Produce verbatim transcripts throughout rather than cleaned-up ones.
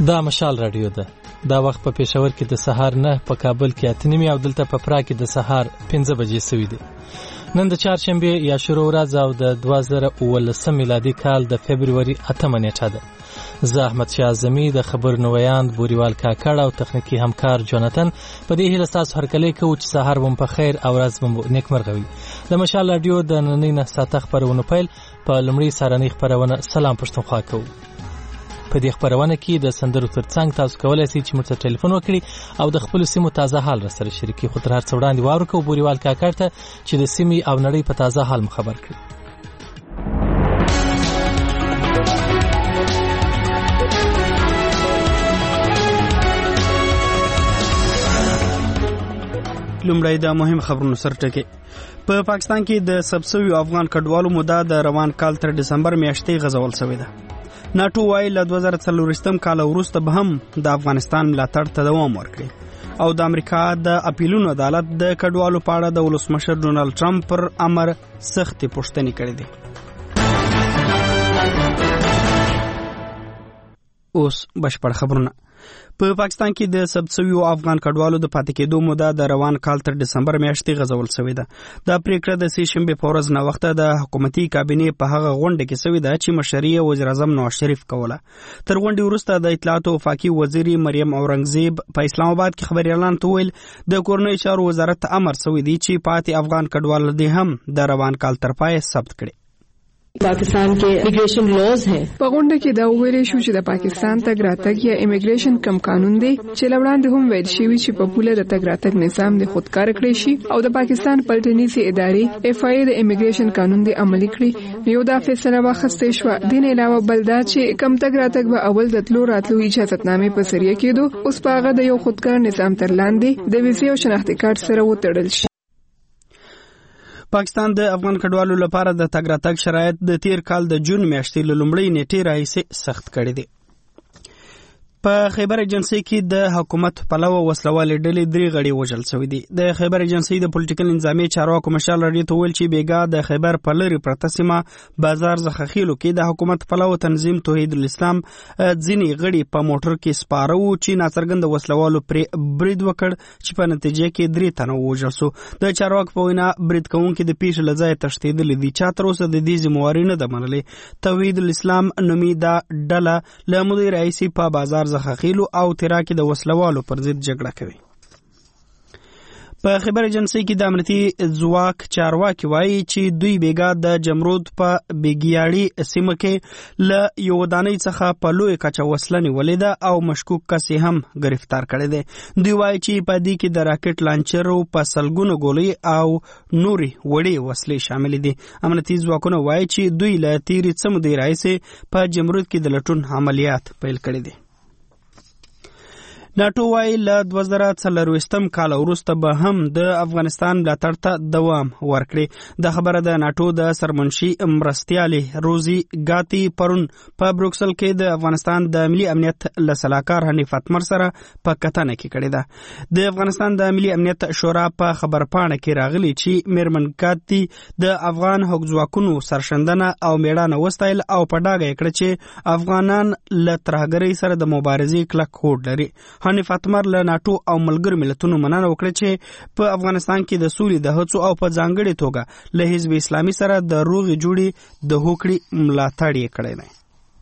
دا مشال رادیو ده. دا وخت په پېښور کې د سهار نه، په کابل کې اته نیمې او دلته په پرا کې د سهار پنځه بجې سوي دي. نن د چهارشنبې یا شروع ورځ او د دوه زره اوولسم میلادي کال د فبروري اتمه نیټه ده. زه احمد شاه اعظمي د خبرنویاند بوریوال کاکړ او تخنیکي همکار جوناتن په دې هیله ستاسو هرکلی کوو چې سهار مو په خیر او ورځ مو نیکمرغه وي. د مشال رادیو د نننۍ نه ساعته خپرونو پیل په لومړۍ سهارنۍ خپرونه سلام پښتونخوا کوو. په دې خبرونه کې د سندرو ترڅنګ تاسو کولای شئ چې موږ ته ټلیفون وکړئ او د خپل سیمو تازه حال راسره شریکي. خو تر هر څه وړاندې واورو کوو بوریوال کاکړ ته چې د سیمې او نړۍ په تازه حال مو خبر کړي. لومړی د مهم خبرونو سرټکی. په پاکستان کې د سبسوي افغان کډوالو موده د روان کال تر دسمبر میاشتې غځول شوې ده. ناتو وايي له دوه زره څلورویشتم کال وروسته به هم د افغانستان ملاتړ ته دوام ورکړي او د امریکا د اپیلونو عدالت د کډوالو په اړه د ولسمشر ډونالد ټرمپ پر امر سختې پوښتنې کړې دي. اوس بشپړ خبرونه. په پاکستان کې د سبسوي افغان کډوالو د پاتې کېدو موده د روان کال تر دسمبر میاشتې غځول شوې ده. دا پریکړه د سې شنبې په ورځ نه وخته د حکومتي کابینې په هغه غونډه کې شوې ده چې مشري وزیر اعظم نواز شریف کوله. تر غونډې وروسته د اطلاعات او وفاقي وزیر مریم اورنګزیب په اسلام آباد کې خبريالان ته ویل د کورنۍ چارو وزارت امر شوی دی چې پاتې افغان کډوال دې هم د روان کال تر پای ثبت کړي. पाकिस्तान के immigration laws हैं. په غونډه کې دا ویل شو چې د پاکستان تګ راتګ یا امیګریشن کم قانون دی چې لوړاندې هم ویل شوی چې په پوله د تګ راتګ نظام د خودکار کړی شي او د پاکستان پلټنیزي ادارې اف آی د امیګریشن قانون دی عملي کړی. یو دا فیصله واخیستې شو. دین علاوه بل دا چې کم تګ راتګ به اول د تلو راتلو اجازهتنامې په سریه کېدو اوس په هغه د یو خودکار نظام تر لاندې د ویزې او شناختی کارت سره وتړل شي. پاکستان د افغان کډوالو لپاره د تګ راتګ شرایط د تیر کال د جون میاشتې له لومړۍ نیټې راهیسې سخت کړي دي. په خیبر ایجنسی کې د حکومت پلوه وسلوالې ډلې درې غړي وژل شوي دي. د خیبر ایجنسی د پولیټیکل انظامي چارواکو مشال رادیو ته ویل چې بیګا د خیبر په لرې پرته سیمه بازار زخخیلو کې د حکومت پلوه تنظیم توحید الاسلام ځینې غړي په موټر کې سپاره وو چې ناڅرګند وسلوالو پرې برید وکړ چې په نتیجه کې درې تنه ووژل شو. د چارواکو په وینا برید کوونکي د پیښې له ځایه تښتېدلي دي. چا تر اوسه د دې ذمہواري نه ده منلې. توحید الاسلام نومي دا ډله له مودې راهیسې په بازار زخخیلو او تیرا کې د وسلوالو پر ضد جګړه کوي. په خبر ایجنسی کې د امنیتي ځواک چارواکي وایي چې دوی بیګا د جمرود په بیګیاړي سیمه کې له یو ودانۍ څخه په لوی کچه وسله نیولې ده او مشکوک کس هم گرفتار کړی دی. دوی وایي چې په دې کې د راکټ لانچرو په سلګونو ګولۍ او نوري وړې وسلې شامل دي. امنیتي ځواکونه وایي چې دوی له تیرې څه مودې راهیسې په جمرود کې د لټون عملیات پیل کړي دي. ناتو وايي له دوه زره څلورویشتم کال وروسته به هم د افغانستان ملاتړ ته دوام ورکړي. د خبره د ناتو د سرمنشي مرستیالي روزي ګاتی پرون په بروکسل کې د افغانستان د ملي امنیت له سلاکار حنیف اتمر سره په کتنه کې کړې ده. د افغانستان د ملي امنیت شورا په خبرپاڼه کې راغلي چې میرمن ګاتی د افغان حقوق ځواکونو سرشندنه او میړانه وستایل او په ډاګه کړ چې افغانان له ترهګرۍ سره د مبارزې کلک هوډ لري. حنیف اتمر له ناتو او ملګرو ملتونو مننه وکړه چې په افغانستان کې د سولې د هڅو او په ځانګړې توګه له حزب اسلامي سره د روغې جوړې د هوکړې ملاتړ یې کړی دی.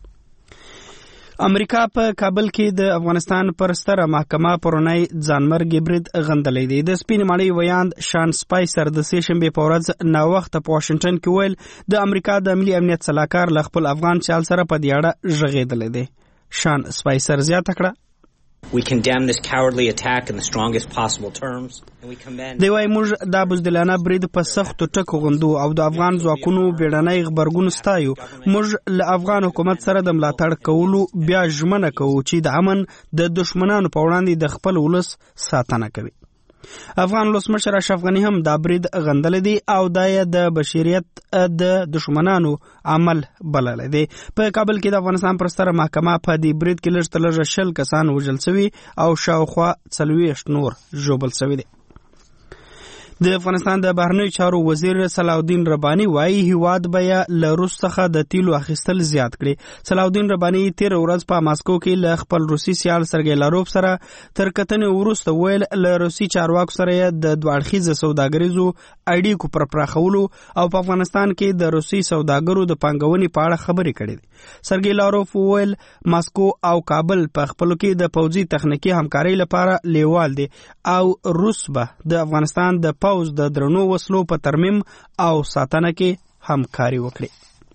امریکا په کابل کې د افغانستان پر ستره محکمه پرونی ځانمرګي برید غندلی دی. د سپین ماڼۍ ویاند شان سپایسر د سې شنبې په ورځ ناوخته په واشنګټن کې ویل د امریکا د ملي امنیت سلاکار له خپل افغان چال سره په دې اړه غږېدلی دی. شان سپایسر زیاته کړه We condemn this cowardly attack in the strongest possible terms and we commend دی وايي موږ دا بزدلانه برید په سختو ټکو غندو او د افغان ځواکونو بیړنۍ خبرګون ستایو. موږ له افغان حکومت سره د ملاتړ کولو بیا ژمنه کوو چې د امن د دشمنانو په وړاندې د خپل ولس ساتنه کوي. افغان ولسمشر اشرف غنی هم دا برید غندل دي او دا د بشریت د دشمنانو عمل بلل دي. په کابل کې د افغانستان پر ستره محکمه په دې برید کې لږ تر لږه شل کسان وژل شوي او شاوخوا څلوېښت نور ژوبل شوي دي. د افغانستان د بهرنیو چارو وزیر صلاح رباني وایي هیواد بیا له روس څخه د تیلو اخیستل زیات کړي. صلاح رباني تیر ورځ په ماسکو کې له خپل روسي سیال سرګی لاروف سره تر کتنې وروسته ویل له روسي چارواکو سره د دوه اړخیزه سوداګریزو اړیکو پر پراخولو او په افغانستان کې د روسي سوداګرو د پانګونې په اړه خبرې کړې دي. سرګی لاروف ویل ماسکو او کابل په خپلو کې د پوځي تخنیکی همکارۍ لپاره لیوال دي او روس به د افغانستان د پوز د درنو وسلو په ترمیم او ساتنه کې همکاري وکړي.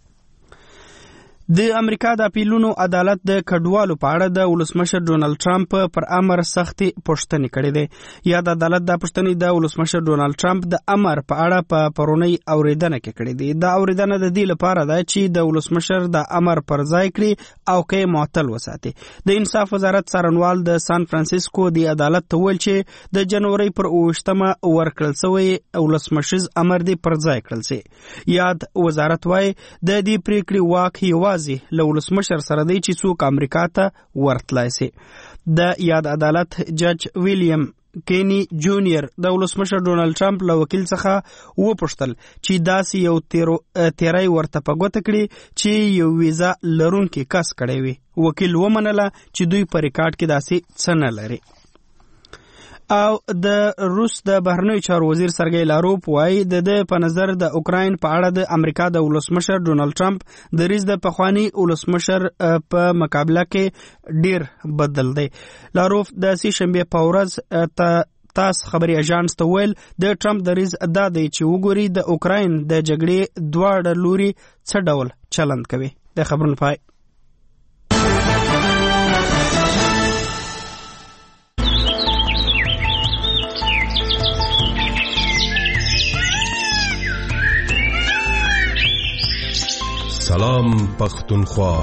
د امریکا د اپیلونو عدالت د کډوالو په اړه د ولسمشر ډونالد ټرمپ پر امر سختي پوښتنې کړې دي. یا د عدالت د پوښتنې د ولسمشر ډونالد ټرمپ د امر په اړه په پرونی اوریدنه کې کړې دي. دا اوریدنه د دې لپاره ده چې د ولسمشر د امر پر ځای کړي او کې معطل وساتي. د انصاف وزارت څارنوال د سان فرانسیسکو د عدالت ته ویل چې د جنوري پر اوویشتمه ورکړل شوی ولسمشر امر دی پر ځای کړل شي. یاد وزارت وايي د دې پریکړې واک یو له ولسمشر سره دی چې څوک امریکا ته ورتلای شي. د یاد عدالت جج ویلیام کینی جونیئر د ولسمشر ډونالد ټرمپ له وکیل څخه وپوښتل چې داسې یو تیری ورته په ګوته کړي چې یو ویزا لرونکي کس کړی وي. وکیل ومنله چې دوی په ریکارډ کې داسې څه نه لري. او د روس د بهرنیو چارو وزیر سرګی لاروف وایي د د په نظر د اوکراین په اړه د امریکا د ولسمشر ډونالد ټرمپ د ریز د پخوانی ولسمشر په مقابله کې ډیر بدل دی. لاروف د سې شنبه په ورځ ته تاس خبري اژانس ته ویل د ټرمپ د ریز ادا دی چې وګوري د اوکراین د جګړې دواړه لوري څه ډول چلند کوي. د خبرونو پای. سلام پختونخوا.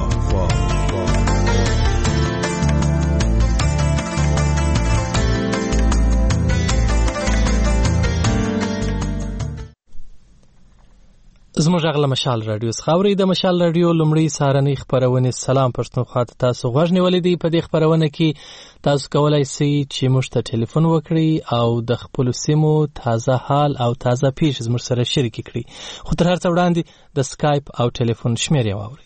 زموږ غږ له مشال رادیو څخه اورئ. د مشال رادیو لومړی سهارنۍ خپرونې سلام پښتونخوا ته تاسو غوږ نیولې دي. په دې خپرونه کې تاسو کولای شئ چې موږ ته ټلیفون وکړئ او د خپلو سیمو تازه حال او تازه پیښې زموږ سره شریکې کړئ. خو تر هر څه وړاندې د سکایپ او ټلیفون شمېرې واورئ.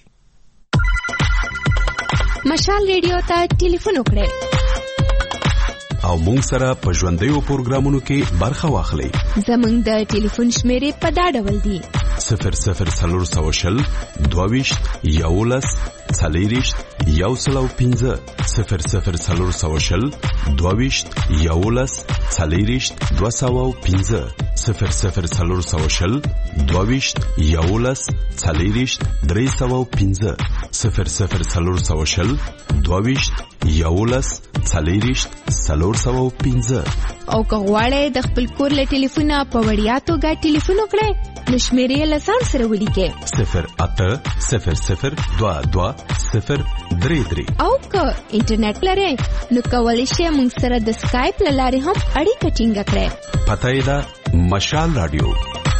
مشال رادیو ته ټلیفون وکړئ او مونږ سره په ژوندیو پروګرامونو کې برخه واخلئ. زموږ د ټلیفون شمېرې په دا ډول دي: صفر صفر څلور سوه شل دوه ویشت یولس څلېرویشت یو سل او پنځه صفر صفر څلور سوه شل دوه ویشت یولس څلېرویشت دوه سوه او پنځه صفر صفر څلور سوه شل دوه ویشت یولس څلېرویشت درې سوه او پنځه صفر صفر څلور سوه شل دوه ویشت یولس څلېرویشت څلور سوه او پنځه. او که غواړئ د خپل کور له ټلیفونه په وړیا توګه ټلیفون وکړئ نو شمېرې له ځان سره ولیکئ: صفر اته صفر صفر دوه دوه صفر درې درې. او که انټرنیټ لرئ نو کولی شئ موږ سره د سکایپ له لارې هم اړیکه ټینګه کړئ. پته یې ده مشال رادیو.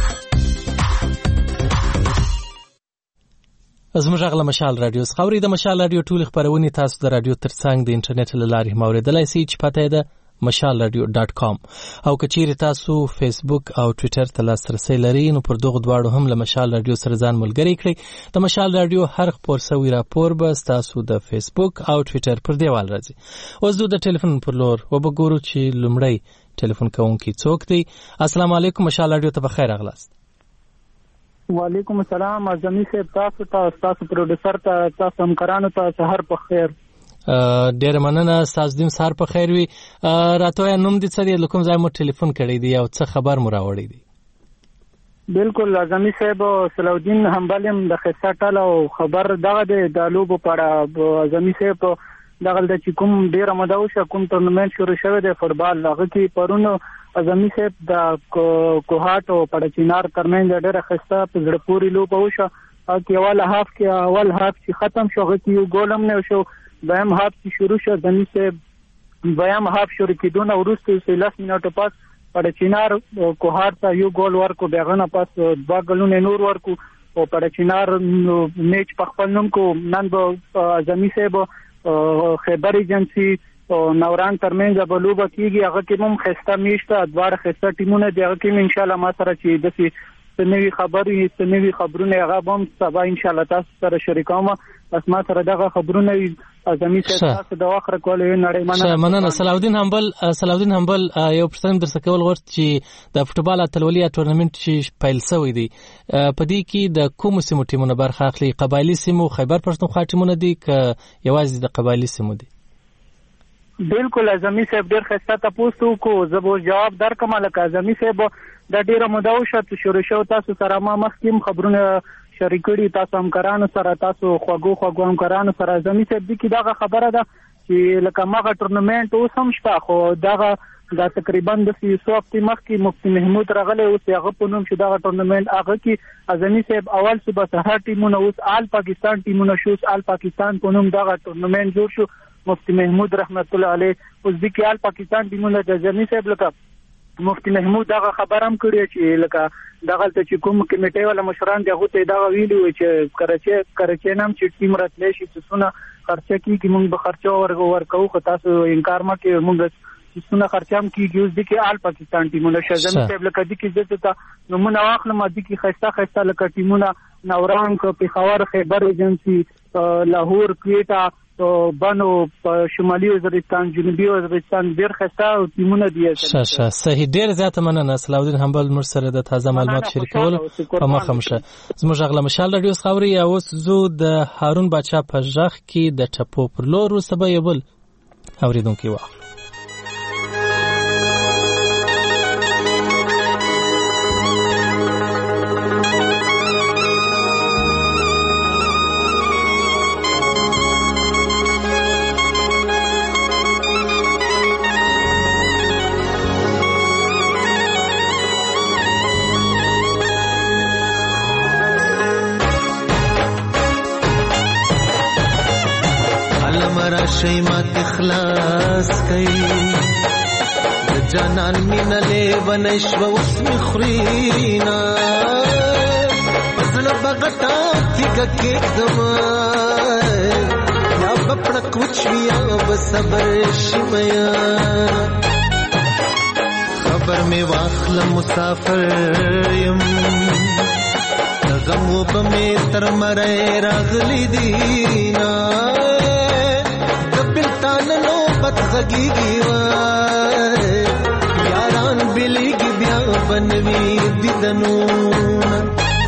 زموږ غږ له مشال رادیو څخه اورئ. د مشال رادیو ټولې خپرونې تاسو د رادیو ترڅنګ د انټرنیټ له لارې هم اورېدلی شئ چې پته یې ده مشال رادیو ډاټ کام. او که چیرې تاسو فیسبوک او ټویټر ته لاسرسی لرئ نو پر دغو دواړو هم له مشال رادیو سره ځان ملګری کړئ. د مشال رادیو هر خپور سوی راپور به ستاسو د فیسبوک او ټویټر پر دیوال راځي. اوس دوی د ټلیفون پر لور وبګورو چې لومړی ټلیفون کوونکی څوک دی. السلام علیکم. مشال رادیو ته بخیر راغلاست. وعلیکم السلام. اعظمي صاحب تاسو ته تاسو پروډوسر ته تاسو همکارانو ته سحر په خیر. ډېره مننه. ستاسو دیم سهار په خیر وي. راته وایه نوم دې څه دی، له کوم ځای مو ټلیفون کړی دی او څه خبر مو راوړی دی؟ بالکل اعظمي صاحب صلاح الدین حنبل یم د خیسا ټاله او خبر دغه دی د لوبو په اړه. اعظمي صاحب دغه د چې کوم ډېره موده وشوه کوم تورنمنټ شروع شوی دی فوټبال، هغه کې پرون اعظمي صاحب د کوهاټ او پړچینار ترمنځ ډېره ښایسته په زړه پورې لوبه وشوه. هغه کې اول هاف کې اول هاف چې ختم شو هغه کې یو ګول هم نه شو. دویم هاف چې شروع شو اعظمي صاحب دویم هاف شروع کېدونه وروسته لس منټو پس پړچینار کوهاټ ته یو ګول ورکو، بیا هغه نه پس دوه ګولونه نور ورکو او پړچینار میچ په خپل نوم کو. نن به اعظمي صاحب خیبر ایجنسی او نوران ترمنځ به لوبه کیږي. هغه کې هم خسته میشته دواړه خسته ټیمونه دي. هغه کې ان شاء الله ما سره چې داسې نوی خبرې نوی خبرونه هغه هم سبا ان شاء الله تاسو سره شریکوم. بس ما سره دغه خبرونه اعظمي تاسو د واخره کولې نړۍ مننه. مننه. صلاح همبل صلاح همبل یو پرسن در څخه کول غوښت چې د فوټبال اتلولیا ټورنمنت چې پیل شوی دی په دې کې د کوم سیمو ټیمونه برخه اخلي؟ قبایلی سیمو خیبر پښتونخوا ټیمونه دي که یوازې د قبایلی سیمو دي؟ بالکل اعظمي صاحب ډېر ښایسته تاسو کو زه به جواب درکم. لکه اعظمي صاحب دا ډېره موده وشوه شروع شو تاسو سره ما مخکې خبرونه شریک کړي تاسو همکارانو سره تاسو خوږو خوږو همکارانو سره. اعظمي صاحب دې کې دغه خبره ده چې لکه مغه ټورنمنت اوس هم شته خو دغه دا تقریبا د سی سو هفته مخکې مفتی محمود راغلی اوس هغه په نوم چې دغه ټورنمنت هغه کې اعظمي صاحب اول صوبه سهار ټیمونه اوس آل پاکستان ټیمونه شو. آل پاکستان په نوم دغه ټورنمنت جوړ شو. مفتی محمود رحمت الله علیه اوس د کې آل پاکستان ټیمونه د اعظمي صاحب لکه مفتی محمود دغه خبر هم کړی چې لکه دغه ته چې کوم کمیټې ولا مشران دغه ته دا ویلي و چې کراچي کراچي نام چې ټیم راتلی شي چې څونه خرچه کیږي موږ به خرچه ورغو ورکو خو تاسو انکار ما کې موږ چې څونه خرچه هم کیږي. اوس د کې آل پاکستان ټیمونه شزم صاحب لکه د کې دته ته نمونه واخلم د کې خسته خسته لکه ټیمونه نوران کو پیښور خیبر ایجنسی لاهور کویټا بانو شمالي وزیرستان جنوبي وزیرستان ډېر خسته ټیمونه دي. شه صحیح ډېر زیاته مننه صلاح الدین همبل موږ سره د تازه معلومات شریکول په مخه مشه. زموږ غلا مشال رادیو خبري اوس زو د هارون بچا په ځخ کې د ټپو پر لور سبا یبل اوریدونکو واخلو. شي مات اخلاص کوي د جانان مینه له ونشو وسم خرینا پسل بغتا تیګه کې دما یا بپړ کوچیا بصبر شمیا خبر می واخل مسافر يم غم وبمه تر مړې راغلي دینا غږیږي وای یاران بلیږي بیا بنوي دیدنونه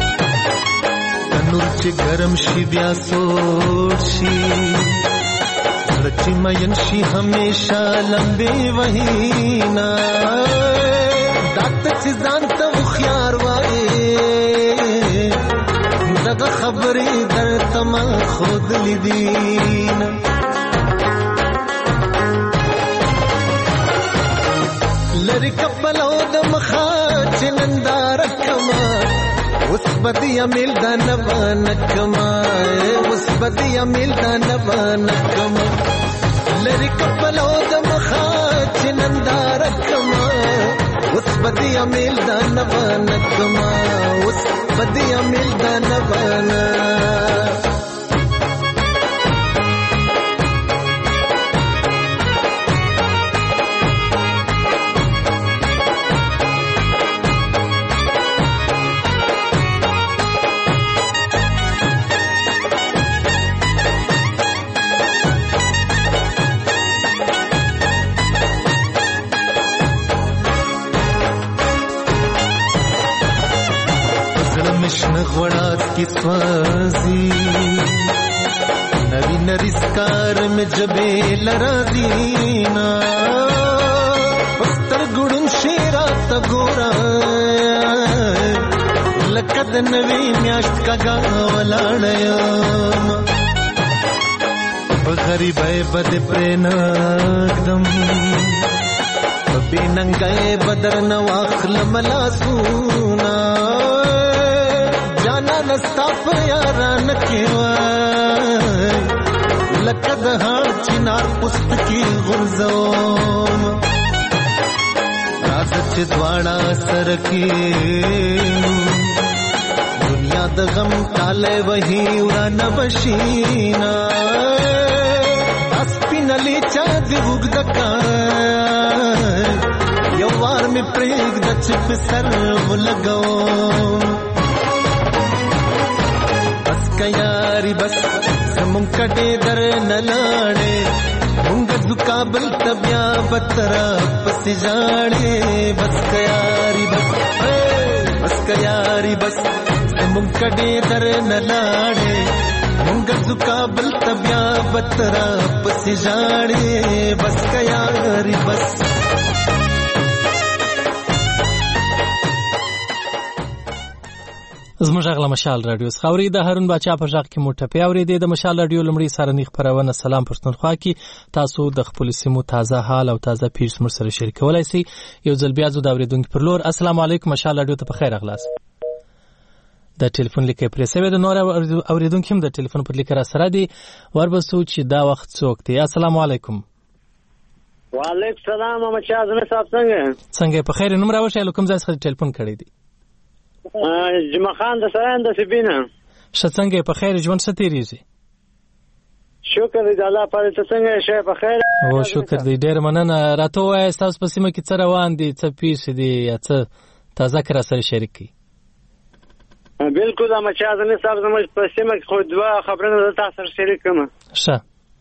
تنور چې ګرم شي بیا سوړ شي چې مین شي همیشه لمبي وهینا دات چې ځان ته خيار وای دغه خبرې درته ما خود لیدینا لری کپلو د مخا چنندار کما اوس بدیا مل د نوان کما اوس بدیا مل د نوان کما لری کپلو د مخا چنندار کما اوس بدیا مل د نوان کما اوس بدیا مل د نوان की स्वाजी नरी नरी स्कार में जबे लरा दीना पस्तर गुड़न शेरा तगोरा लकद नवी म्याश्त का गावलाणया गरीब है बद प्रेनादम बेनंगाए बदर नवाखल मला सुना जाना नस्ताप यारान केवाय लकद हार चिनार पुस्तकी गुरजोम राजच द्वाड़ा सर के दुनिया द गम टाले वही उड़ान बशीना अस्पिन سنگلی چا دی وګدکا یو وار می پریګ د چپ سر ولګو بس کياري بس زمون کټه در نلاړې مونږ د کابل تبیا بترا پس جاړې بس کياري بس بس کياري بس زمون کټه در نلاړې مونږ د کابل تبیا بترا پس جاړې بس کياري بس زموږ غلا مشال رادیو خاوري د هارون بچا په ځخ کې موټه پیاوري د مشال رادیو لمړی سارنی خبرونه سلام پښتونخوا کې تاسو د خپل سیمو تازه حال او تازه پیښ مر سره شریکولای شئ یو ځل بیا زو د اوریدونکو پر لور السلام علیکم مشال رادیو ته په خیر اغلاس د ټلیفون لیکه پرې سوي د نور اوریدونکو هم د ټلیفون پر لیکه را سره دی وربسو چې دا وخت څوک دی السلام علیکم وعلیکم السلام مچا زنه صاحب څنګه څنګه په خیر نوم راوښه لکم ځای څخه ټلیفون کړی دی جمع خان د سران د سبینه شڅنګه په خیر ژوند ستېریږي شکر دې الله پاره ته څنګه شه په خیر او شکر دې ډېر مننه راته وای تاسو په سیمه کې څه روان دي څه پیښ دي یا څه تازه کړه سره شریک کی بالکل ما چا ځنه صاحب زموږ په سیمه کې خو دوا خبرونه تاسو سره شریک کوم ښه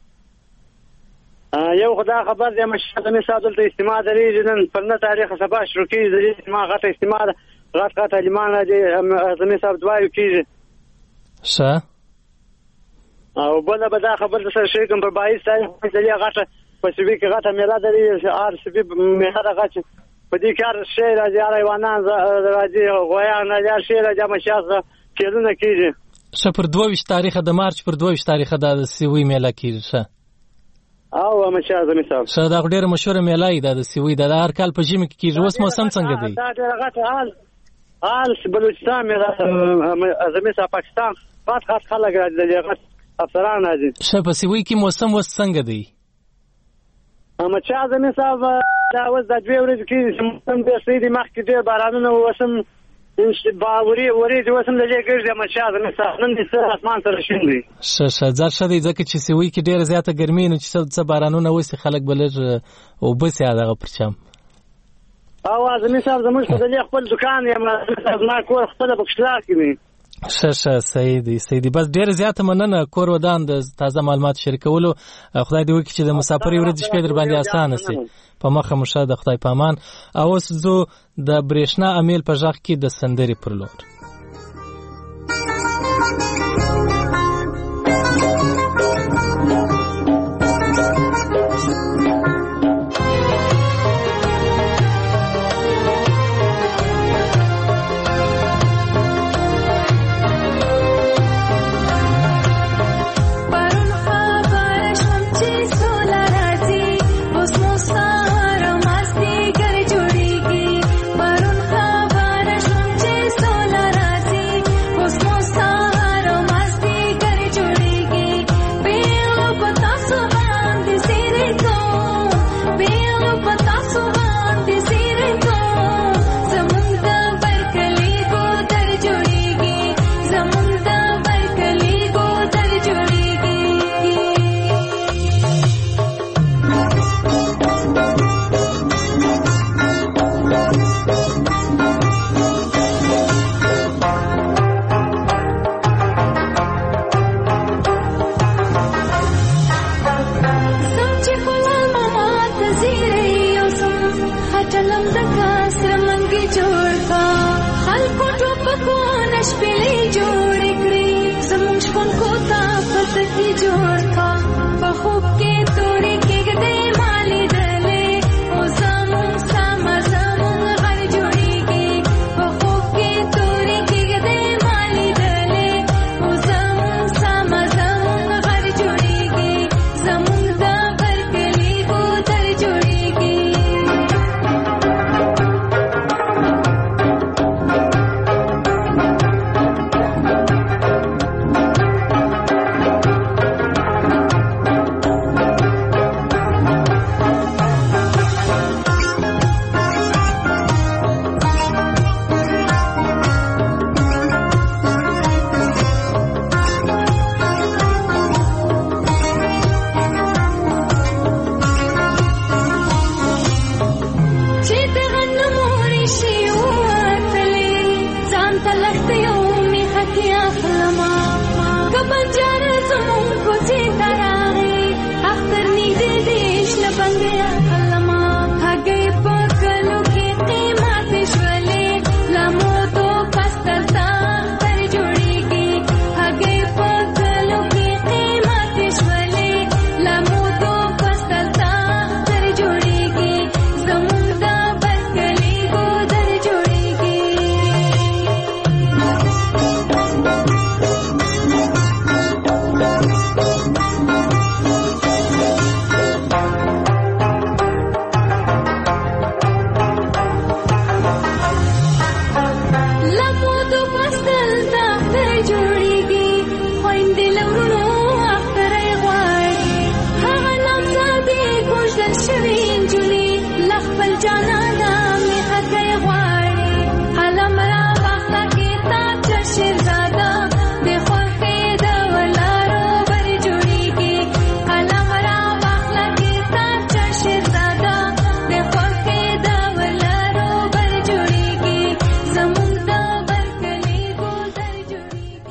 یو خدا خبر دې مشه ځنه صاحب ته استماع لري جنن په نه تاریخ سبا شروع کیږي د استماع غټه استماع غټ غټ علمانه دي زمي صاحب دوایو کیږي ښه او بل به دا خبر سره شریکم په بایس تاریخ په دې غټه په سبي کې غټه میلا دري ار سبي میلا غټه په دې کار شي راځي ایوانان راځي غویا نه یا شي راځي مشاغه کېدونه کیږي ښه پر دوه ویشت تاریخ د مارچ پر دوه ویشت تاریخ د سیوی میلا کیږي ښه او مشاغه زمي صاحب ښه دا ډېر مشهور میلا دی د سیوی د هر کال په جیم کې کیږي اوس موسم څنګه دی دا ډېر غټه حال حال بلوچستان میلا زمي صاحب پاکستان خاص خاص خلک راځي دغه افسران راځي ښه په سیوی کې موسم وس څنګه دی اما چا زمي صاحب دا اوس د دوی ورځې کې موسم د سیدی مخ کې ډېر بارانونه وسم باوري ورې د وسم د لګرځي اما چا زمي صاحب نن د سر اسمان سره شین دی ښه ښه ځکه چې دی ځکه چې سیوی کې ډېر زیاته ګرمي نو چې څه بارانونه وسی خلک بلج او بس یاد هغه پرچم او زمي صاحب زموږ په دې خپل دکان یم ما کور خپل بکشلا کې ښه ښه صحیح دی صحیح دی بس ډېر زیاته مننه کور ودان د تازه معلومات شریکولو خدای دې وکړي چې د مسافرۍ ورځې شپې در باندې اسانه شي په مخه مو شه د خدای په امان او اوس زه د برېښنا امیل په غږ کې د سندرې پر لور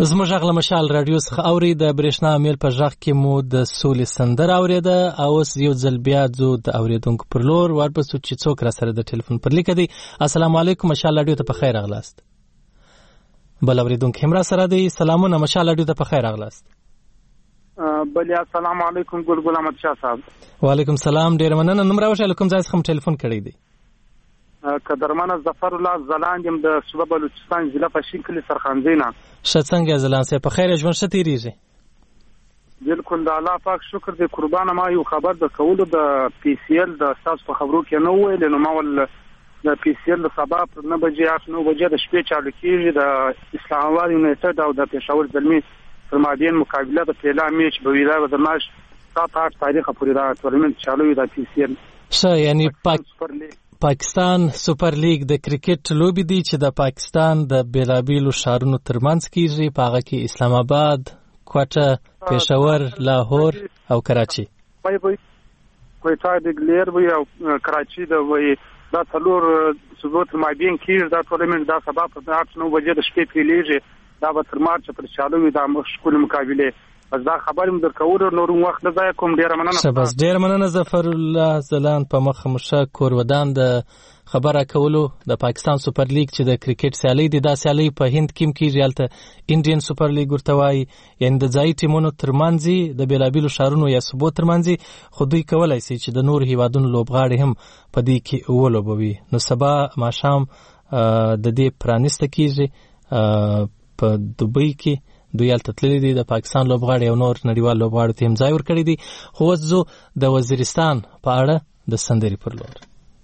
زموږ غږ له مشال رادیو څخه اوري. د برېښنا میل په غږ کې مو د سولې سندره اورېده او اوس یو ځل بیا ځو د اورېدونکو پر لور ورپسو چې څوک را سره د ټلیفون پر لیکه دی. السلام علیکم، مشال رادیو ته په خیر راغلاست. بل اورېدونکو هم را سره دی. سلامونه، مشال رادیو ته په خیر راغلاست. بلیا السلام علیکم ګل ګل احمد شاه صاحب. وعلیکم سلام، ډیر مننه. نوم راوښیه له کوم ځای څخه ټلیفون کړی دی؟ قدرمنه ظفر الله زلاند يم د صوبه بلوچستان ضلع پښین کلی سرخانزینا. ښه څنګه زلاند سه په خیر ژوند ښه تیریږي؟ بالکل د الله پاک شکر دې قربانه. ما یو خبر د کولو د پی سی ال د تاسو په خبرو کې نه ویل نو ما ول د پی سی ال د سبا پر نه بجې اټ نو بجې د شپې چالو کېږي د اسلام آباد یونایټډ او د پېښور زلمي فرمادین مقابله د پیلا میچ به ویدا د ماش سات آټ تاریخ پورې دا ټورنمنت چالو وي د پی سی ال. ښه یعنی پاک پاکستان سوپر لیگ د کرکټ لوبي دی چې د پاکستان د بیلابیلو ښارونو ترمنځ کیږي. په هغه کې اسلام آباد، کوټه، پېښور، لاهور او کراچي. وای وای کوټه د ګلیر وی او کراچي د وی دا څلور صوبو تر مابین کیږي. دا ټورنمنت دا سبا په اټ نو بجې د شپې پیلېږي. دا به تر مارچ پر چالو وي. دا مشکل مقابله بس دا خبرم درکوره نور وخت نه ځای کوم. ډیر مننه. بس ډیر مننه ظفر الله زلان په مخ مشه کور ودان د خبره کولو. د پاکستان سوپر لیگ چې د کرکټ سیالي دی، دا سیالي په هند کې کیږي، البته انډین سوپر لیگ ورته وایي، یعنی د ځای ټیمونو ترمنځ د بیلابیلو ښارونو یا صوبو ترمنځ خو دوی کولای شي چې د نور هیوادونو لوبغاړي هم په دې کې ولوبوي. نو سبا ماښام د دې پرانیسته کیږي په دوبۍ کې. دوی هلته تللي دي، د پاکستان لوبغاړي او نور نړیوال لوبغاړو ته هم ځای ورکړی دی. خو اوس ځو د وزیرستان په اړه د سندرې پر لور.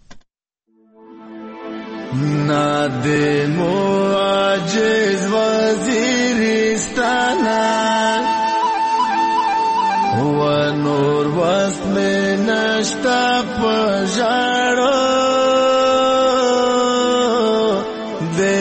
نادمو عاجز وزیرستانا و نور وست میں نشتا پجاڑو دے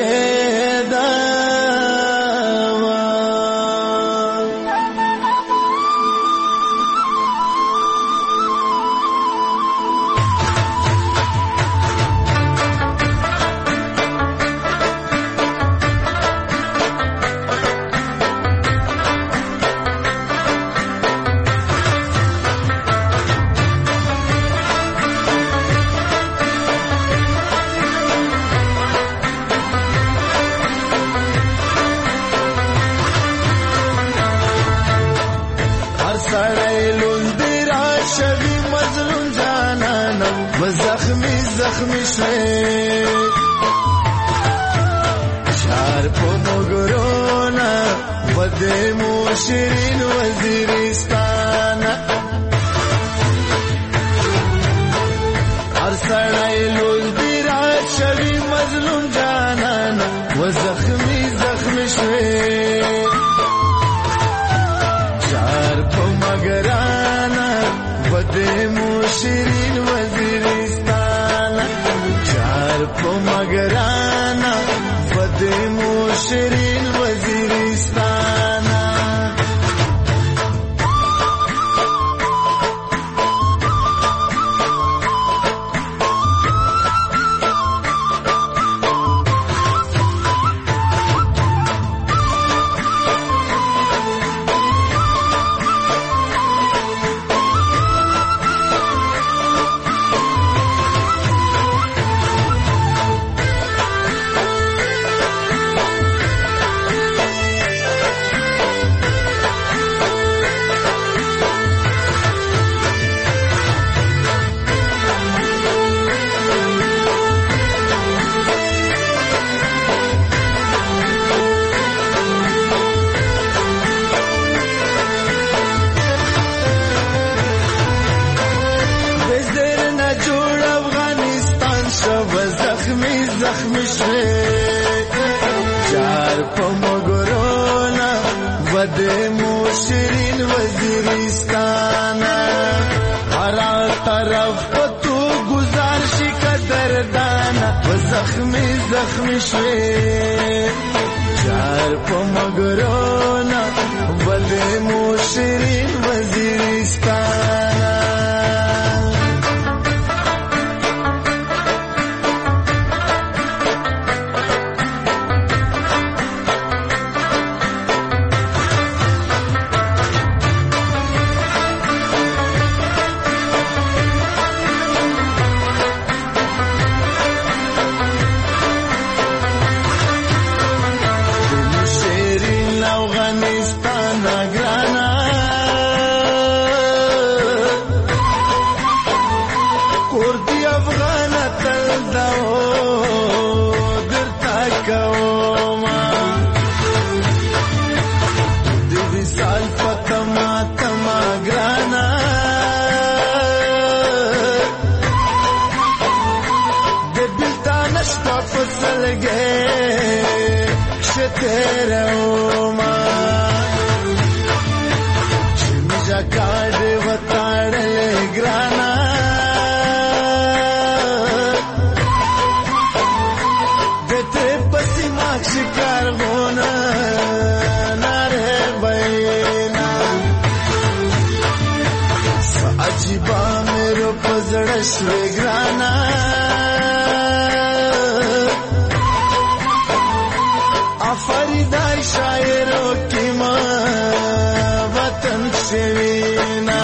زخمی شوی شار پو مگرونا وده موشرین وزیرستان هر سڑای لول دیرات شوی مظلوم جانان و زخمی زخمی شوی شار پو مگرانا وده موشرین وزیرستان په مگرانا فدیمو شیرین وزیرستانا زخمی شوی چار پا مگرونا وده موشرین وزیرستانا هر طرف پا تو گزارشی که دردانا و زخمی زخمی شوی چار پا مگرونا وده موشرین وزیرستانا کور دی افغان تل داو درتا کوما دی وصال پتما تما ګرانا د بلتا نشتا فسلګه شتروما شمجا کاډ وتاړل ګرانا دته پسې ما شکار غونا ناره بینا عجیبا مېرو پزړش ګرانا فریدای شاعرو کی ما وطن شوینا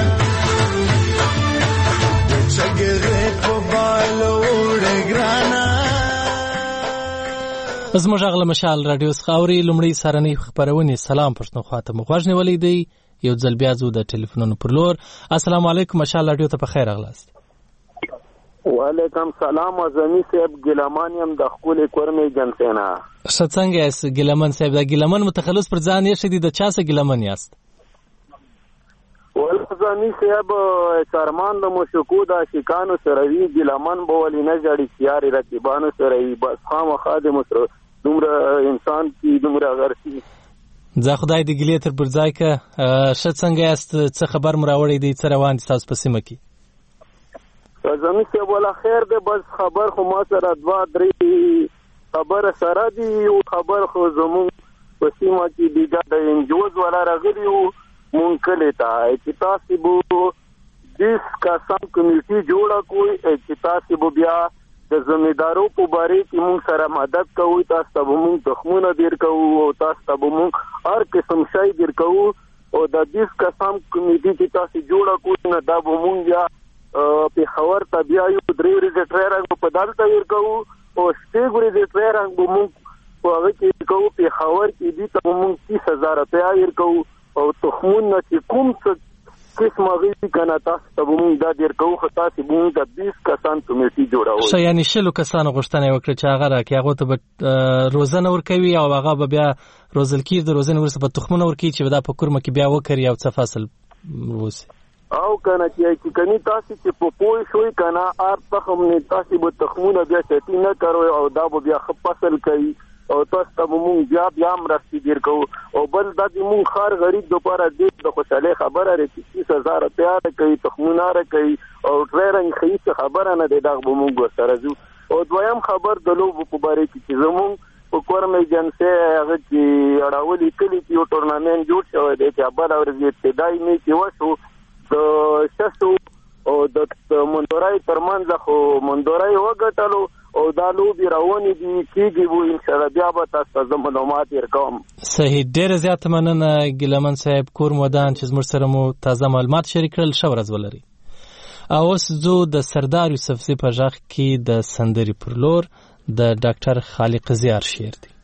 چګره په بالو ډګرانا زموږ غل مشال رادیو خاوري لمړی سارنی خبرونه سلام پښتونخوا ته مخواژنې ولې دی یو ځل بیا زو د ټلیفونونو پر لور السلام علیکم مشال رادیو ته په خیر اغلاست وعلیکم سلام اعظمی صاحب ګلمانیم د خپل کورمې جنسینا څنګه یاست ګلمن صاحب دا ګلمن متخلص پر ځان یې شدید د چا څه ګلمن یاست ول اعظمی صاحب سرمان د مشکو د شکانو سروي ګلمن بولی نه جړی سیاري رقیبانو سروي بس خامخا د مصر دومره انسان کی دومره غرسي ځا خدای دې ګلې تر پر ځای کا شت څنګه یاست څه خبر مراوړې دي څه روان دي تاسو په سیمه کې زمي څه ولا خیر ده بس خبر خو ما سره دوا درې خبر سره دی او خبر خو زمون په سیمه کې دیګه د انجوز ولا راغلی او مونږ کله تا چې تاسو بو دیس کا سم کمیټي جوړه کوی چې تاسو بو بیا د زمیدارو په باره کې مونږ سره مدد کوي تاسو ته مونږ تخمونه دیر کوو او تاسو ته مونږ هر قسم شی دیر کوو او د دیس کا سم کمیټي چې تاسو جوړه کوی نه دا به مونږ یا په خبر ته بیا یو درې ورځې ټریننګ په دالته ورکو او شپږ ورځې ټریننګ به موږ په هغه کې کوو په خبر کې دي ته موږ تیس هزار روپیا ورکو او تخمونه چې کوم څه قسمه غي کنه تاسو ته موږ دا ورکو خو تاسو موږ د بیس کسان کمیټي جوړاو شي یعنی شلو کسان غوښتنه وکړه چې هغه راکې هغه ته روزنه ورکوي او هغه به بیا روزل کې د روزنه ورسره په تخمونه ورکې چې دا په کورمه کې بیا وکړي او څه فصل ووسی او کنه چې کني تاسو چې په پوي شوي کنه ار تخم نه تاسو به تخمونه بیا چتی نه کوي او دا به بیا خپل کوي او تاسو ته مونږ بیا بیا مرستي ډیر کو او بل د دې مونږ خار غریب دوپاره دې د خوشاله خبره لري تیس هزار روپیا کوي تخمونه را کوي او ټریننګ خیس خبره نه دی دا مونږ سره زو او دویم خبر د لوب په باره کې چې زمونږ په کورمې جنسه هغه چې اړولې کلی کې یو ټورنامنت جوړ شوی دی چې ابل اورځي ابتدایي می کې وشو د شاسو او د مندورای ترمنځ خو مندورای وګټلو او دا لوبي روانې دي کېږي وو ان شاء الله بیا به تاسو ته معلومات ورکوم صحیح ډېر زیات مننه ګلمن صاحب کور مودان چې زموږ سره مو تازه معلومات شریک کړل شو ورځ ولري اوس زو د سردار یوسفزي په ژغ کې د سندري پر لور د ډاکټر خالق زیار شعر دی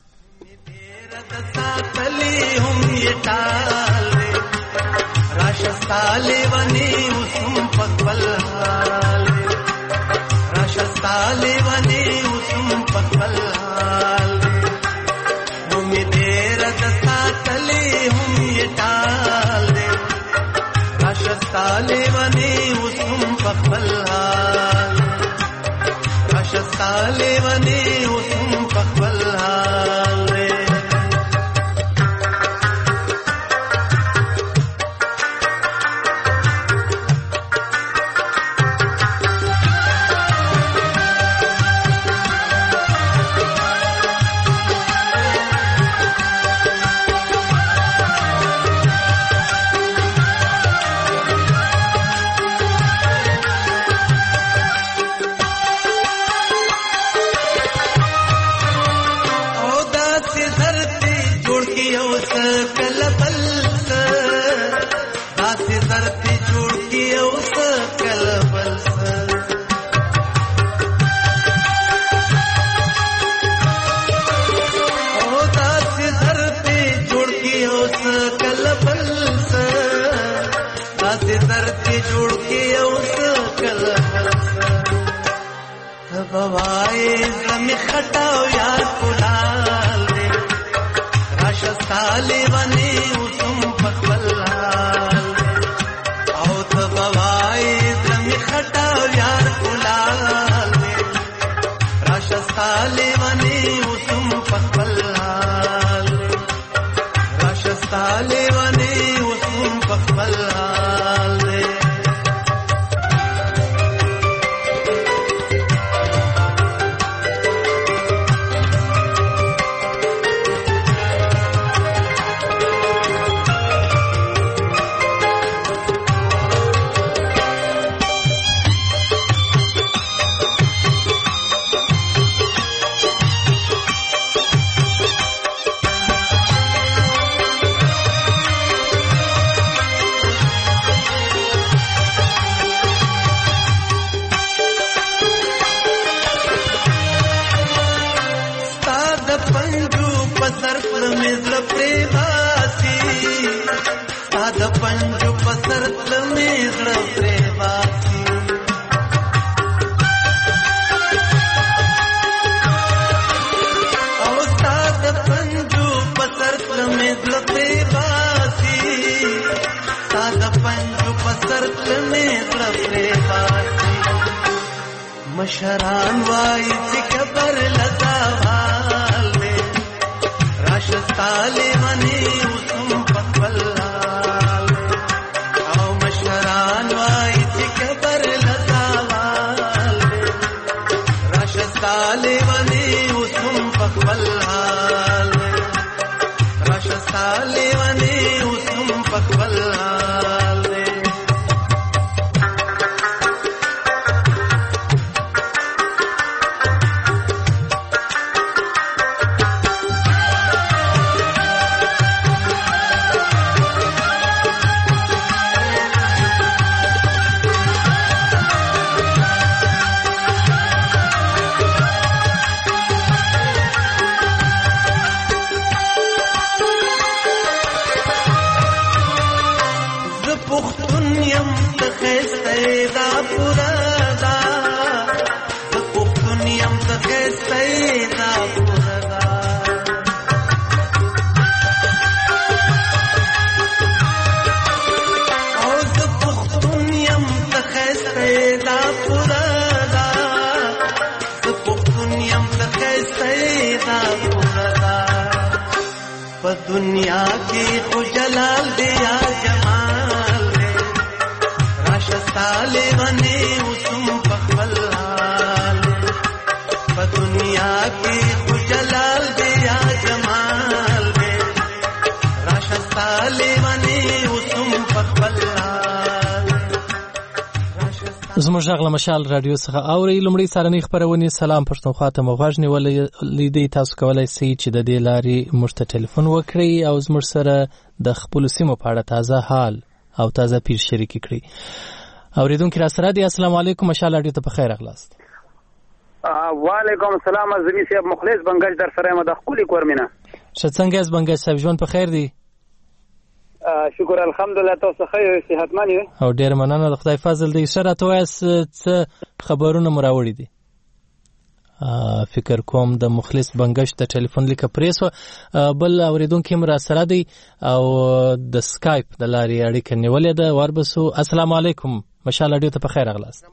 راشستالی ونی اسم پکبل حال راشستالی ونی اسم پکبل حال ہمی دیر دستا تلی ہم یہ ٹال دے راشستالی ونی اسم پکبل حال راشستالی ونی اسم پکبل حال دے زمي خټاو یار کولال دې راشه سالي ونی وسم پخلال او تبوای زمي خټاو یار کولال دې راشه سالي ونی وسم پخلال راشه سالي ونی وسم پخلال دې مشران وای چې کبر لزاوال دې راشه سالي ونی وسم پخلال او مشران وای چې کبر لزاوال دې راشه سالي ونی وسم پخلال راشه سالي ونی وسم پخلال दुनिया की खुजलाल दिया जमाल दे राशा साले वने उसम पखवलाल दुनिया की खुजलाल दिया जमाल दे राशा साले वने उसम पखवलाल زموږ غږ له مشال رادیو څخه اوري. لومړی سارنۍ خبرونه سلام پښتونخوا ته مغواژ نیولې لیدي. تاسو کولای شئ چې د دې لارې موږ ته ټلیفون وکړئ او زموږ سره د خپل سیمو په اړه تازه حال او تازه پیر شریک کړئ. اوریدونکو را سره دی السلام علیکم مشال رادیو ته په خیر اغلاست. وعلیکم السلام زمي صاحب مخلص بنگج در سره مده خولي کورمنه. شڅنګ از بنگج صاحب ژوند په خیر دی؟ شکر الحمدلله تاسو ښه یو صحتمن یو او ډیر مننه د خدای فضل دی. سره تاسو څه خبرونه مراوړي دي؟ فکر کوم د مخلص بنگش د ټلیفون لیک پریسو بل اوریدونکو مر سره دی او د سکایپ د لارې اړیکه نیولې ده. وربسو السلام علیکم مشال اډیو ته په خیر اغلاست.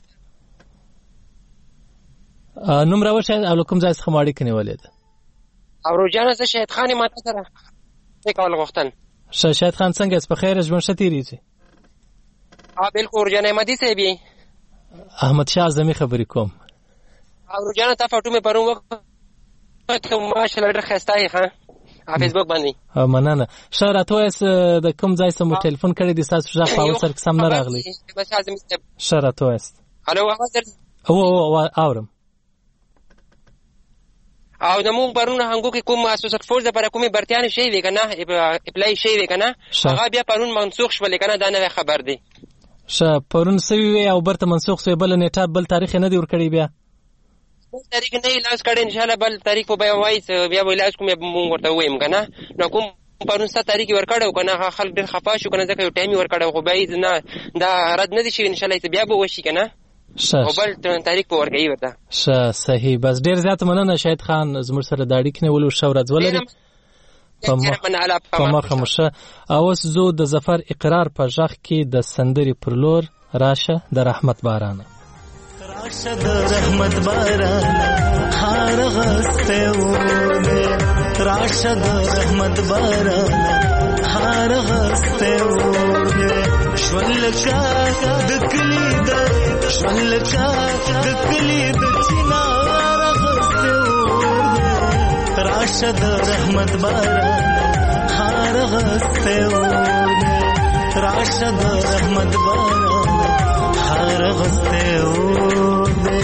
نوم راوښه او کوم ځای څخه اړیکه نیولې ده؟ او روجانه زه شهید خان ماته سره وکول غوښتل. شهید خان څنګه اس په خیر ژوند شتيري سي؟ اه بالکل روجانه مدي سي بي احمد شاه زمي خبرې کوم. او روجانه تا فټو مې پرون وخت ماشاءالله ډېر ښه ستای ښه فیسبوک باندې. اه مننه. شراتو اس د کوم ځای سم ټلیفون کړی د تاسو ځخ په وسر سم نه راغلی. شراتو اس الو اواز او او اورم او د مون پرونه هنګو کې کوم اساسات فورس لپاره کومه برتیان شي وی کنه اپلای شي وی کنه هغه بیا پرون منسوخ شول کنه دا نه خبر دی. ش پرون سوي او برته منسوخ سوی بل نیټه بل تاریخ نه دی ور کړی بیا. تاریخ نه لاس کړي ان شاء الله بل تاریخ په بیا وایس بیا ویلاس کوم مونږ ورته وایم کنه نو کوم پرون ست تاریخ ور کړو کنه خلک ډېر خفا شو کنه ځکه یو ټایم ور کړو خو بیا نه دا رد نه دي شي ان شاء الله بیا به وشي کنه. او بل تاریخ په ورګي ورته ښه صحیح. بس ډیر زیات مننه شاهد خان زموږ سره د اړیکې نیولو ښه ورځ ولري. په مخه مو ښه. اوس زه د ظفر اقرار په غږ کې د سندرې پر لور راشه د رحمت بارانه. راشه د رحمت بارانه هار غسته وونه، راشه د رحمت بارانه هار غسته وونه، شولکا د کلی د شولکا د کلی د چنار غسته وونه، راشه د رحمت بارانه هار غسته وونه، راشه د رحمت بارانه هار غسته وونه.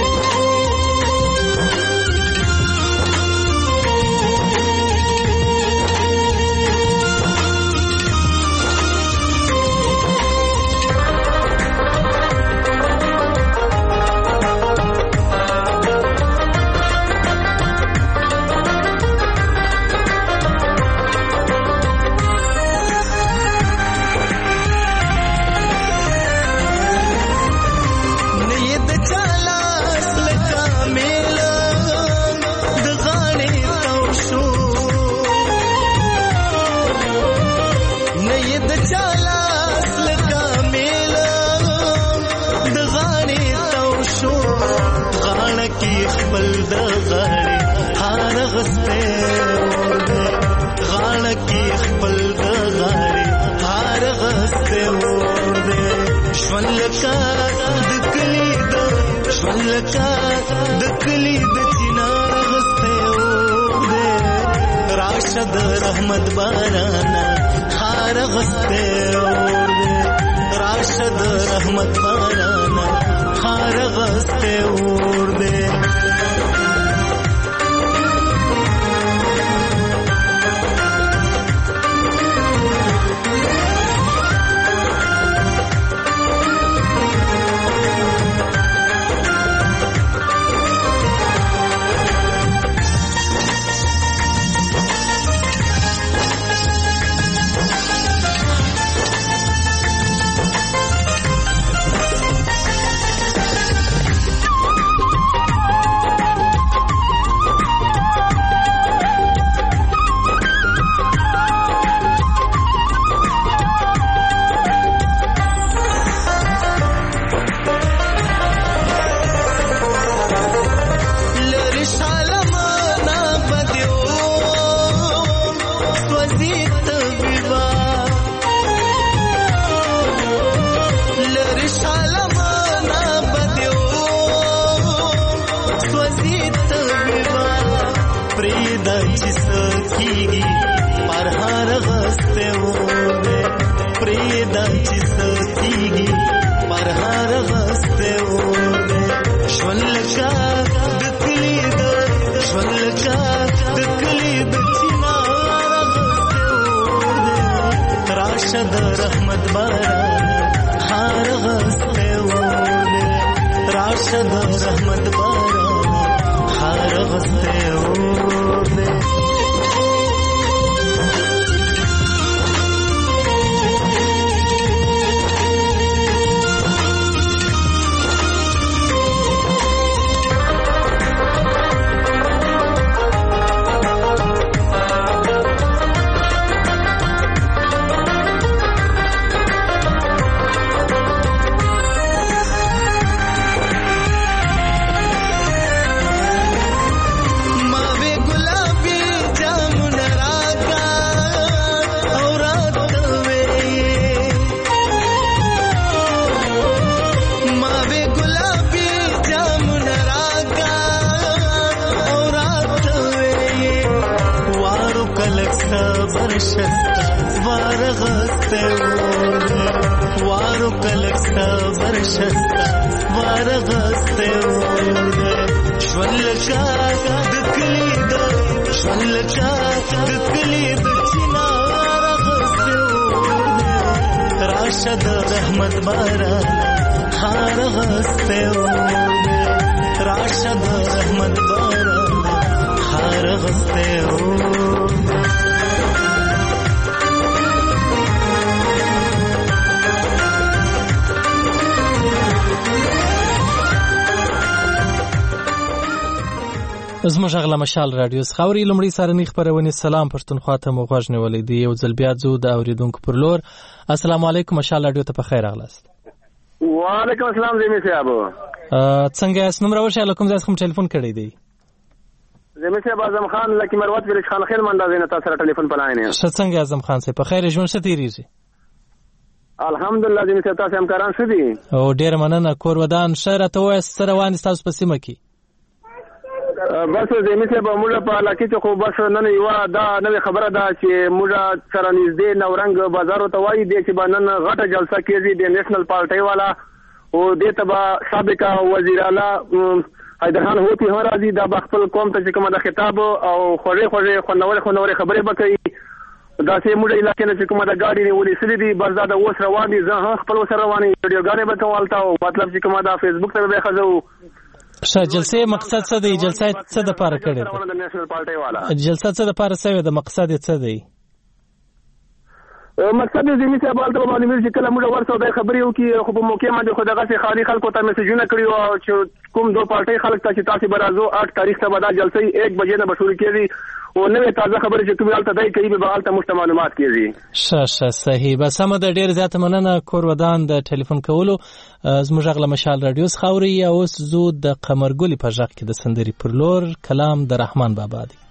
رحمت بارانه هار غسته وونه، راشد رحمت بارانه هار غسته وونه. زموږ غلا مشال رادیو خاوري لمړی سارنی خبرونه سلام پښتونخوا ته مو غوښنه ولې دی یو ځل بیا زو د اوریدونکو پر لور. السلام علیکم مشال رادیو ته په خیر اغلاست. وعلیکم السلام زمي صاحب. څنګه اس نمبر ورشه لکم زاس کوم ټلیفون کړی دی؟ زمي صاحب اعظم خان لکه مروت ویل خان خیل منډه زینه تاسو سره ټلیفون پلاینه. څه څنګه اعظم خان سه په خیر ژوند څه تیریږي؟ الحمدلله زمي صاحب تاسو همکاران څه دي؟ او ډیر مننه کور ودان شهر ته وای سره وان تاسو په سیمه کې. بس زمي صاحب موږ په علاقې کې خو بس نن یو دا نوې خبره ده چې موږ سره نږدې نورنګ بازار ته وایي دی چې باندې غټه جلسه کېږي د نېشنل پارټي والا او د تبا سابقہ وزیر اعلی حیدرخان هوتی هم راځي دا خپل قوم ته چې کومه د خطاب او خوږې خوږې خنورې خنورې خبرې وکړي. دا چې موږ علاقې نه چې کومه د ګاډي نیولې سړي دي بس دا د اوس روان دي زه هم خپل سره روانې ویډیوګانې به کوالتا او مطلب چې کومه د فیسبوک ته به خزو. ښه جلسه مقصد څه دی؟ جلسه څه د پاره کړې ده؟ نېشنل پارټي والا جلسه څه د پاره سوي د مقصد څه دی؟ مقصد دې زمي صاحب البته باندې چې کله موږ ورسو د خبرې وکي خو په موقع باندې خو دغه خالي خلکو ته میسجونه کړیو چې کوم دو پارټي خلک ته چې تاسو برازو آٹھ تاریخ ته بعد جلسه ایک بجې نه بشور کېږي او نوې تازه خبرې چې کومه البته دای کوي به البته مشته معلومات کېږي. ښه ښه صحیح. بس هم د ډیر زیات مننه کور ودان د ټلیفون کولو. زموږ غلا مشال رادیو خاوري یا اوس زو د قمرګلی په ځخ کې د سندري پر لور کلام د رحمان بابا دی.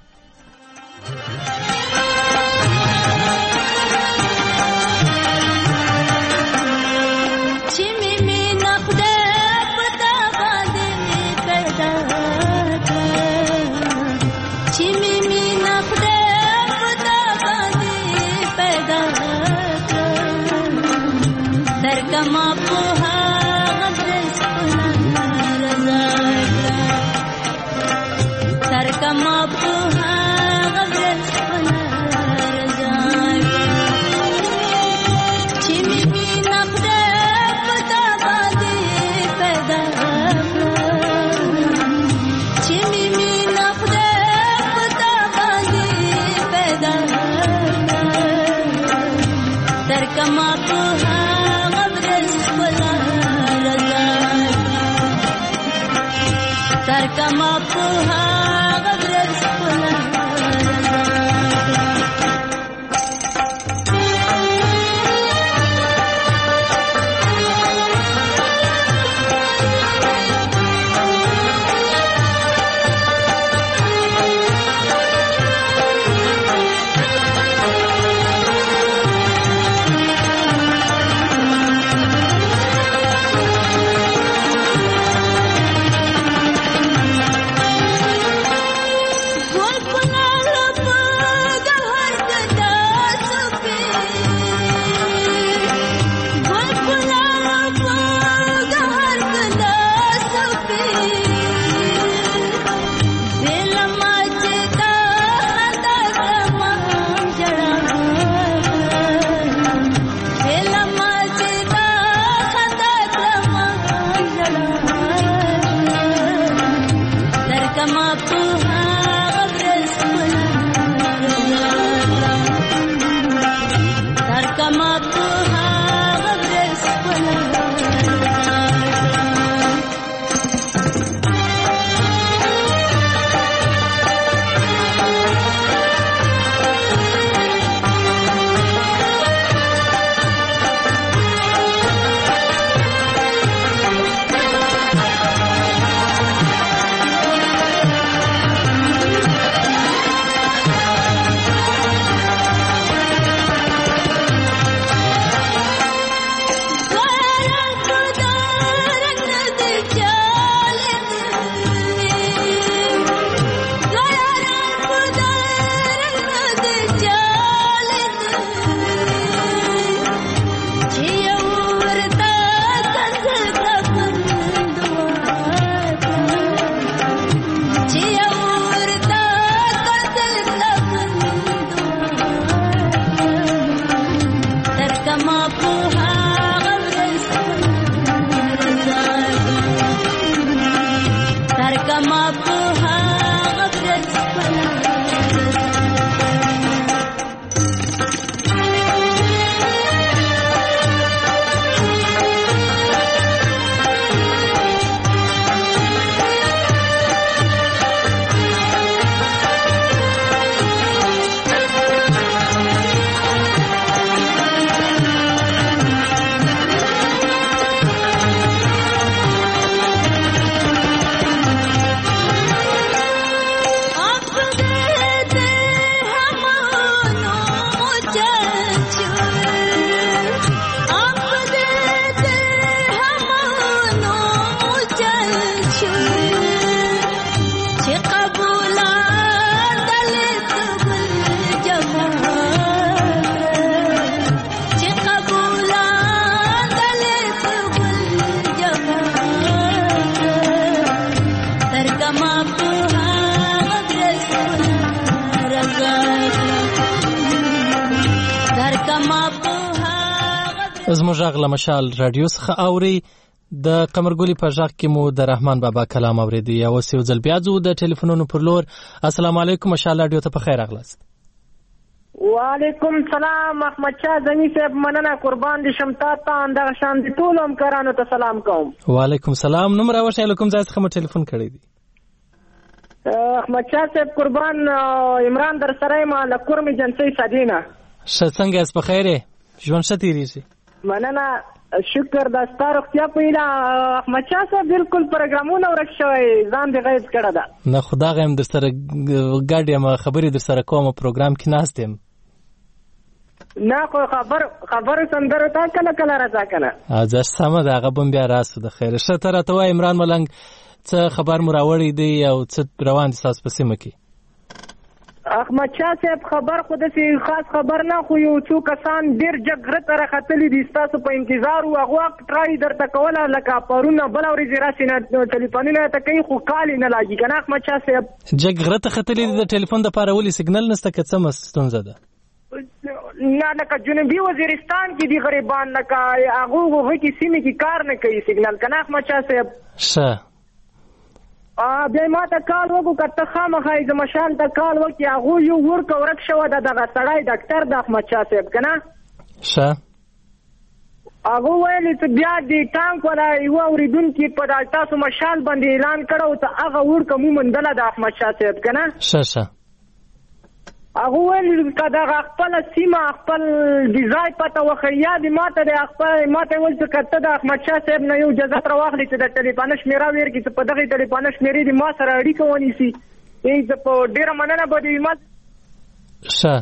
زموږ غږ له مشال رادیو څخه اوري. د قمرګلی په غږ کې مو د رحمان بابا کلام اوریدي. یا اوس یو ځل بیا ځو د ټلیفونونو پر لور. السلام علیکم، مشال رادیو ته په خیر راغلاست. وعلیکم سلام احمد شاه زمي صاحب، مننه قربان دي شم تا ته اندغه شان دي ټول هم کرانو ته سلام کوم. وعلیکم سلام. نوم راوښیه له کوم ځای څخه مو ټلیفون کړی دی؟ احمد شاه صاحب قربان عمران در سره ما له کورمې جنسي سدینه. ښه څنګه یاست؟ په خیر یې؟ ژوند ښه تېرېږي؟ مننه، شکر د ستا روغتیا په هیله. احمد شاه صاحب بالکل پروګرامونه ورک شوی، ځان دې غیب کړی ده. نه خو دغه یم در سره ګډ یم، خبرې در سره کوم، پروګرام کې ناست یم. نه خو خبر خبرو سندرو ته کله کله راځه که نه. ځه سمه ده، هغه به هم بیا راسو د خیره. ښه ته راته وایه عمران ملنګ څه خبر مو راوړی دی او څه روان دي ستاسو په سیمه کې؟ احمد شاه صاحب خبر خو داسې خاص خبر نه، خو یو څو کسان ډېر جګړه ته راختلي دي، ستاسو په انتظار وو. هغه وخت ټرای درته کوله لکه پرونه بله ورځې راسې نه ټلیفونونه ته کوي، خو کال یې نه لاګي که نه احمد شاه صاحب. جګړه ته ختلي دي، د ټلیفون دپاره ولې سګنل نشته که څه ستونزه ده؟ نه لکه جنوبي وزیرستان کې دي غریبان، لکه هغو هغه کې سیمې کې کار نه کوي سګنل که نه احمد شاه صاحب. ښه بیا ما ته کال وکړو که ته خامخا یې مشال ته کال وکړې، هغو یو ورکه ورک شوه ده، دغه سړی ډاکټر د احمد شاه صاحب که نه. ښه هغه ویل چې بیا د ټانک والا یوه اورېدونکي په تاسو مشال باندې اعلان کړی ته هغه ورکه مو موندله د احمد شاه صاحب که نه. ښه ښه هغه ویل که دغه خپله سیمه خپل ډیزای پته وښیي، یا دې ما ته د خپل ما ته یې ویل چې که ته د احمد شاه صاحب نه یو اجازت راواخلې چې د ټلیفونه شمېره ویرکړي، چې په دغې ټلیفونه شمېرې دې ما سره اړیکه ونیسي. زه په ډېره مننه به دې ما. ښه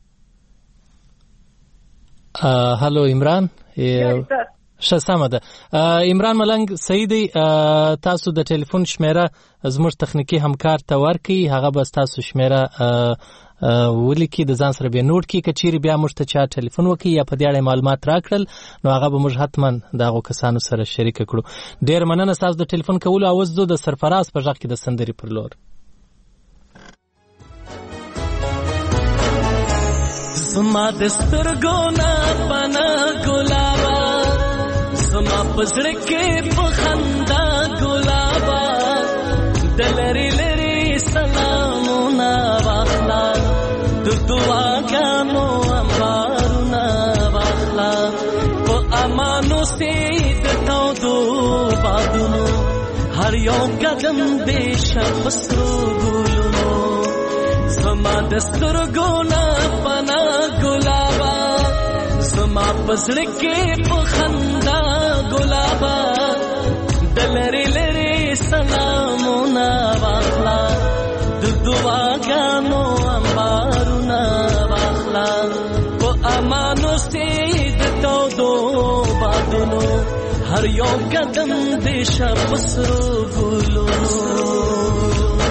هلو عمران. ښه سمه ده. عمران ملنګ صحیح دی، تاسو د ټلیفون شمېره زموږ تخنیکي همکار ته ورکړئ، هغه به ستاسو شمېره ولیکي، د ځان سره بیا نوټ کړي. که چیرې بیا موږ ته چا ټلیفون وکړي یا په دې اړه معلومات راکړل نو هغه به موږ حتما د هغو کسانو سره شریکه کړو. ډېر مننه ستاسو د ټلیفون کولو. اوس ځو د سرفراز په غږ کې د سندرې پر لور. زما د سترګو نه پناه ګلابه، زما په زړه کې په خندا ګلابه، د لرې لرې سلامونه واخله، د دعاګانو انبارونه واخله، په امانو سي د تودو بادونو هر یو قدم دې شه په سرو ګلونو. زما د سترګو نه پناه ګلابه، زما په زړه کې په خندا ګلابه، د لرې لرې سلامونه واخله، د دعاګانو انبارونه واخله، په امانو سي د تودو بادونو هر یو قدم دې شه په سرو ګلونو.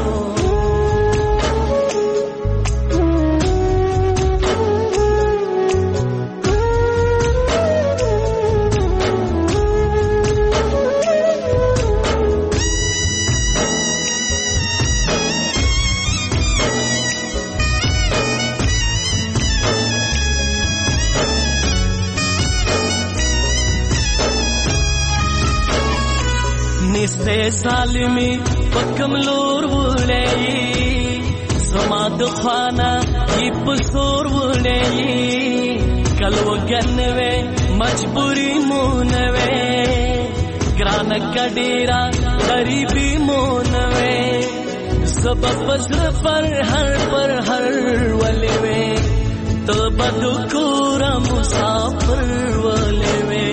نسته ظالمی پکم لور وړی، زما د خوانا ای پسور وړی، کلو ګنوي مجبوری مونوي، ګران کډیرا غریبی مونوي، سبب پسر پر هر پر هر ولوي، تو بدو کورا مسافر ولوي،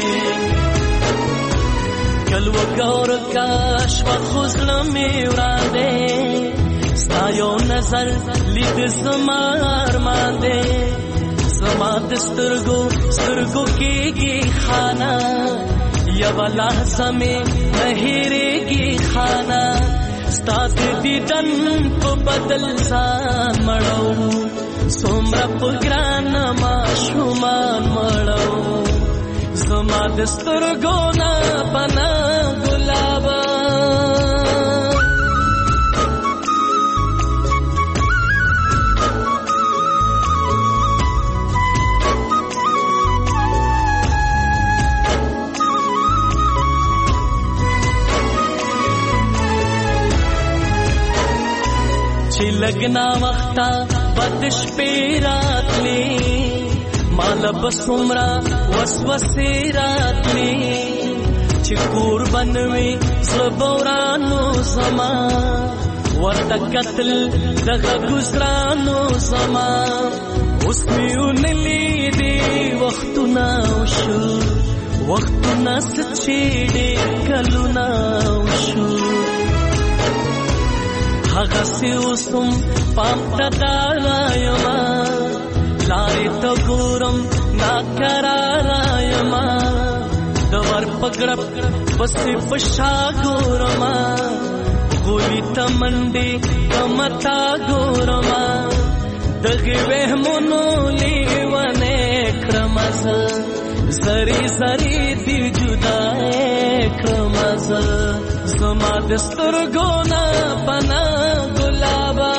کلو گور کاش و خوزلمی وراده، ستایو نظر لید زمار مانده، زما دسترگو سترگو کیگی خانا، یو لحظه میں نهیرگی خانا، ستاد دیدن پو بدل زان مڑو، سومرا پگران ما شومان مڑو، زما دسترگو نا پنا گلابا. چې لګنا وخته بد شپې راتلې مال بسمرا وسوسې راتلې چې قربان وي زبورانو زما ورته قتل دغه گزرانو زما اوس میون لیدي وختونه وشو وختونه چې ډېر کلونه وشو هغه سې اوسم پام ته دارایم لارې ته ګورم ناکرارایم د ور پګړپ پسې پشا ګورم ګولې ته منډې کمتا ګورم دغه وهمونو لیوانه کړم زری زری دی جدا کړم زما د سترګو نه پنا ګلابا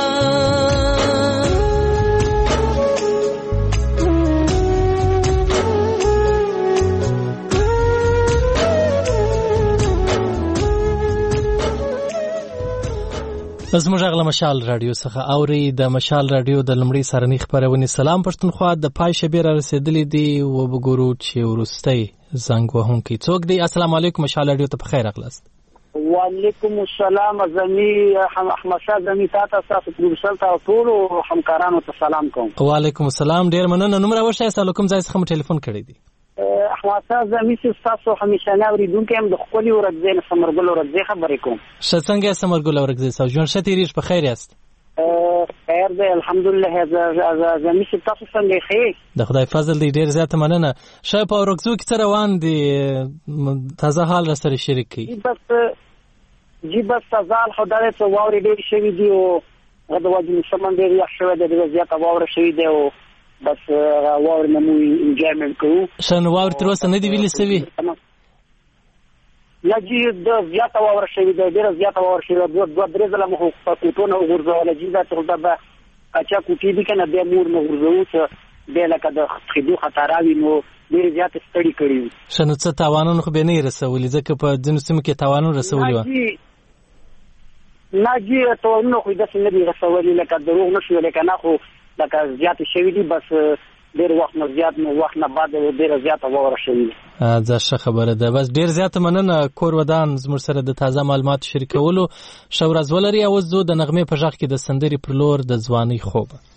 زموږ غلا مشال رادیو څخه اوري د مشال رادیو د لمړي سرنی خبرونه سلام پښتونخوا د پای شبیر رسیدلې دي او وګورو چې ورستي زنګ وهونکي څوک دی. السلام علیکم مشال رادیو ته بخیر اغلاست. وعلیکم السلام زمي احمد شاه زمي تاسو تاسو پروفیسور تاسو ټول همکارانو ته سلام کوم. وعلیکم السلام ډیر مننه. نوم راوښه تاسو کوم ځای څخه ټلیفون کړی دی؟ احمد شاه زمي تاسو همیشه ناوریدونکو هم د خپل ورځې نه سمرګل ورځې خبرې کوم. څنګه سمرګل ورځې سو جون شتیریش په خیر یاست؟ خیر دی الحمدلله. زمي تاسو څنګه خیر؟ د خدای فضل دی ډیر زیات مننه. شای په ورځو کې څه روان دي تازه حال را سره شریک کی؟ بس جی بس تازه حال خدای ته واوري ډیر شوی دی او د واجب سمون ډیر یخ شوی دی ډیر زیات واور شوی دی او بس واور نه مو انجامل کوو. شنو واور تر اوسه نه دی ویل سوي؟ یا جی د زیات واور شوی دی ډیر زیات واور شوی دی دوه دوه درې ځله مو کوټونه وګورځول جی دا تر دا اچا کوټی دي کنه د مور نه ورزو څه د لکه د خېدو خطراوي نو ډیر زیات ستړي کړی. شنو څه تاوانونه خو به نه رسولي ځکه په ځینو سیمو کې تاوانونه رسولي و. نه جی ته نو خو د سن دي رسولي لکه دروغ نشو لکه نه خو لکه زیات شوی دي بس ډیر وخت نه زیات نو وخت نه بعد ډیر زیات وره شوی. دا ښه خبره ده. بس ډیر زیات مننه کور ودان زموږ سره د تازه معلومات شریکولو. شورز ولري او زو د نغمه په ځخ کې د سندري پر لور د ځواني خوب.